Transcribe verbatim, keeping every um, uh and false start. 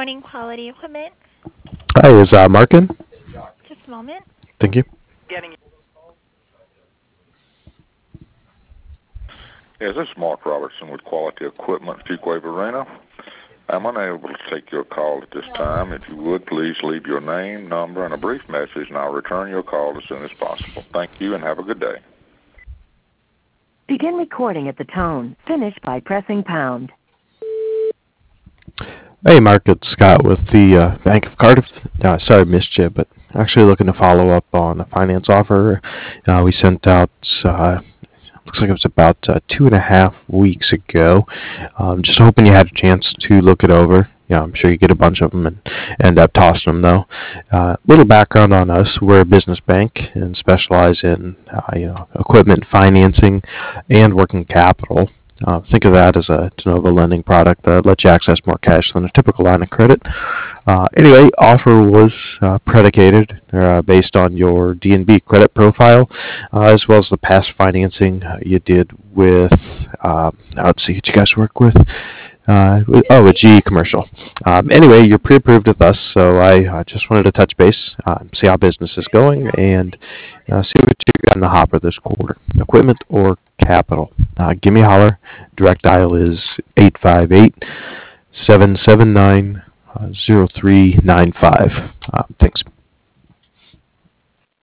morning, Quality Equipment. Hi, is uh, Mark in? Just a moment. Thank you. Yes, this is Mark Robertson with Quality Equipment, Fuquay Arena. I'm unable to take your call at this time. If you would, please leave your name, number, and a brief message, and I'll return your call as soon as possible. Thank you, and have a good day. Begin recording at the tone. Finish by pressing pound. Hey, Mark, it's Scott with the uh, Bank of Cardiff. Uh, sorry I missed you, but actually looking to follow up on a finance offer uh, we sent out. Uh, looks like it was about uh, two and a half weeks ago. Um, just hoping you had a chance to look it over. Yeah, I'm sure you get a bunch of them and end up tossing them, though. Uh, little background on us: we're a business bank and specialize in uh, you know equipment financing and working capital. Uh, think of that as a de novo lending product that lets you access more cash than a typical line of credit. Uh, anyway, offer was uh, predicated uh, based on your D N B credit profile, uh, as well as the past financing uh, you did with, uh, let's see, what you guys work with. Uh, oh, a G E commercial. Um, anyway, you're pre-approved with us, so I uh, just wanted to touch base, uh, see how business is going, and uh, see what you got in the hopper this quarter, equipment or capital. Uh, give me a holler. Direct dial is eight five eight, seven seven nine, zero three nine five. Uh, thanks.